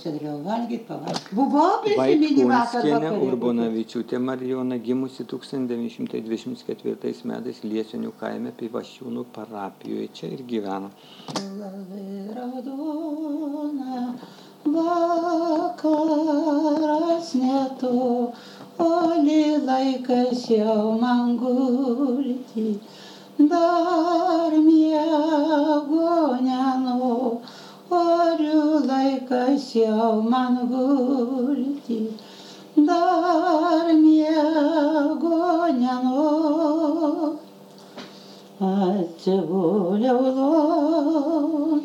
užsidariau valgyti, pavalgyti. Buvo prisiminimą vakar Vaitkūnskienė vakare. Urbonavičiūtė Marijona gimusi 1924 metais Liesenių kaime Pivašiūnų parapijoje. Čia ir gyvena. Labai raudona, vakaras netoli, laikas jau man gulti, dar miego nenoriu, laikas jau man gulti, dar miego nenoriu. Atsiguliau lovon,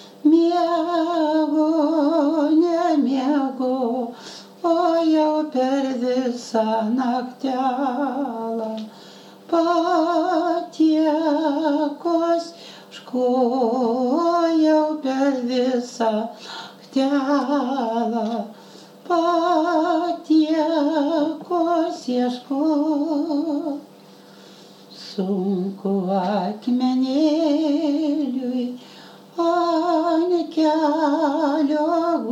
miego nemiego, o jau per visą naktelą patiekos ieškojau, per visą naktelą patiekos ieškojau. Sunku akmenėliui ant kelio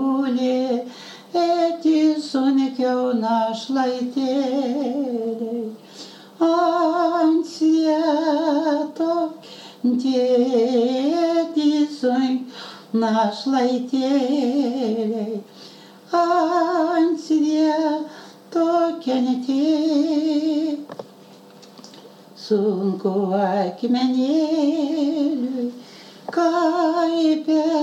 gulėti, sunkiau našlaitėliai ant svieto dėti, sunkiau našlaitėliai ant svieto kentėti. Sunku akmenėliui, kaip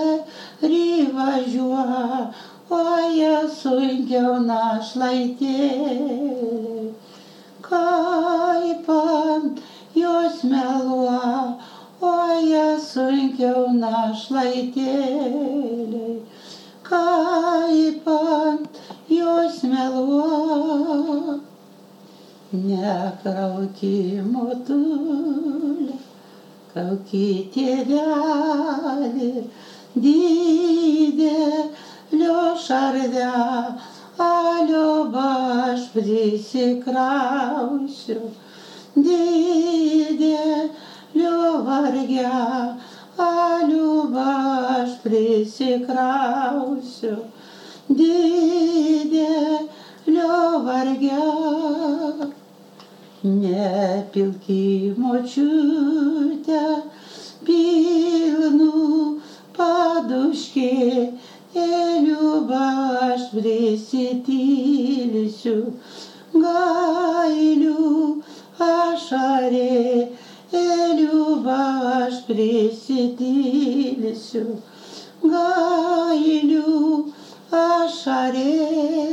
privažiuoja, sunkiau našlaitėliai, kaip ant jos meluoja, sunkiau našlaitėliai, kaip ant jos meluoja. Nekrauki motulė, krauki tėvelį, didelio šarvelio aš prisikrausiu, didelio vargelio aš prisikrausiu, didelio vargelio. Nepilk į močiutę pilnų paduškėlių, aš prisitylysiu gailių ašarėlių, aš prisitylysiu gailių ašarėlių.